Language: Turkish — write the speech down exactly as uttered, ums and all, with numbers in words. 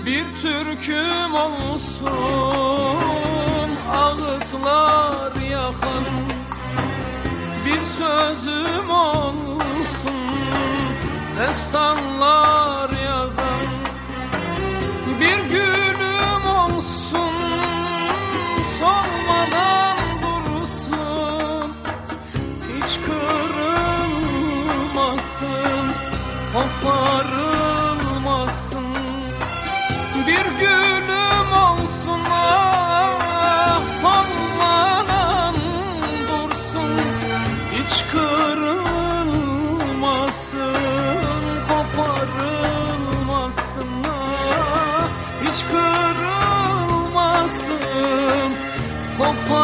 Bir türküm olsun ağıtlar yakan, bir sözüm olsun destanlar yazan, bir gülüm olsun solmadan dursun, hiç kırılmasın, koparılmasın. Bir gülüm olsun ah sallanan dursun, hiç kırılmasın, koparılmasın ah, hiç kırılmasın, koparılmasın.